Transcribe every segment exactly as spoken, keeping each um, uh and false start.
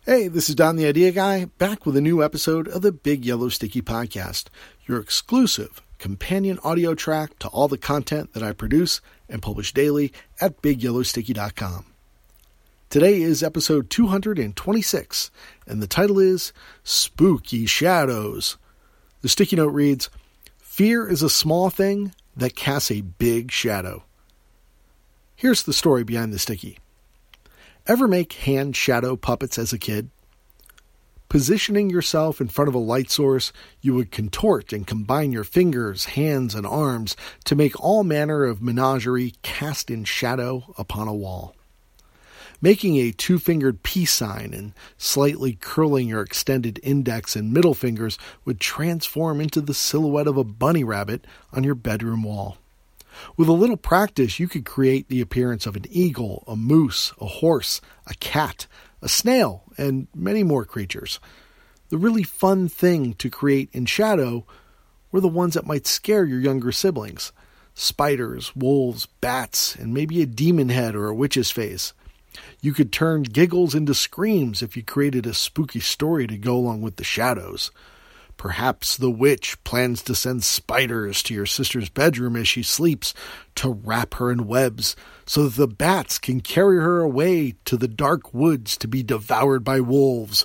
Hey, this is Don the Idea Guy, back with a new episode of the Big Yellow Sticky Podcast, your exclusive companion audio track to all the content that I produce and publish daily at big yellow sticky dot com. Today is episode two hundred twenty-six, and the title is Spooky Shadows. The sticky note reads, "Fear is a small thing that casts a big shadow." Here's the story behind the sticky. Ever make hand shadow puppets as a kid? Positioning yourself in front of a light source, you would contort and combine your fingers, hands, and arms to make all manner of menagerie cast in shadow upon a wall. Making a two-fingered peace sign and slightly curling your extended index and middle fingers would transform into the silhouette of a bunny rabbit on your bedroom wall. With a little practice, you could create the appearance of an eagle, a moose, a horse, a cat, a snail, and many more creatures. The really fun thing to create in shadow were the ones that might scare your younger siblings. Spiders, wolves, bats, and maybe a demon head or a witch's face. You could turn giggles into screams if you created a spooky story to go along with the shadows. Perhaps the witch plans to send spiders to your sister's bedroom as she sleeps to wrap her in webs so that the bats can carry her away to the dark woods to be devoured by wolves.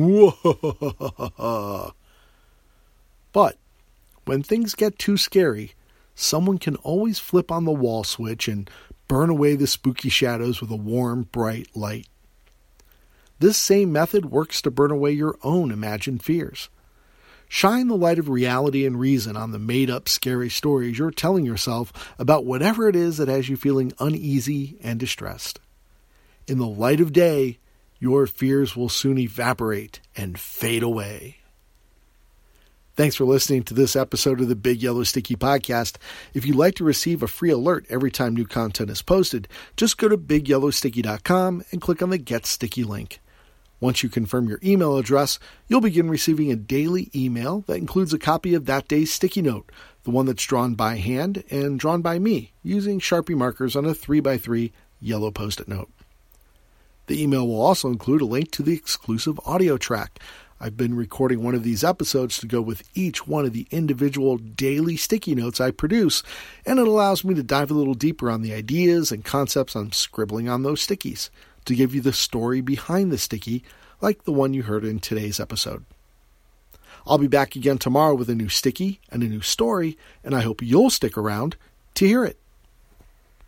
But when things get too scary, someone can always flip on the wall switch and burn away the spooky shadows with a warm, bright light. This same method works to burn away your own imagined fears. Shine the light of reality and reason on the made-up scary stories you're telling yourself about whatever it is that has you feeling uneasy and distressed. In the light of day, your fears will soon evaporate and fade away. Thanks for listening to this episode of the Big Yellow Sticky Podcast. If you'd like to receive a free alert every time new content is posted, just go to big yellow sticky dot com and click on the Get Sticky link. Once you confirm your email address, you'll begin receiving a daily email that includes a copy of that day's sticky note, the one that's drawn by hand and drawn by me, using Sharpie markers on a three by three yellow Post-it note. The email will also include a link to the exclusive audio track. I've been recording one of these episodes to go with each one of the individual daily sticky notes I produce, and it allows me to dive a little deeper on the ideas and concepts I'm scribbling on those stickies, to give you the story behind the sticky, like the one you heard in today's episode. I'll be back again tomorrow with a new sticky and a new story, and I hope you'll stick around to hear it.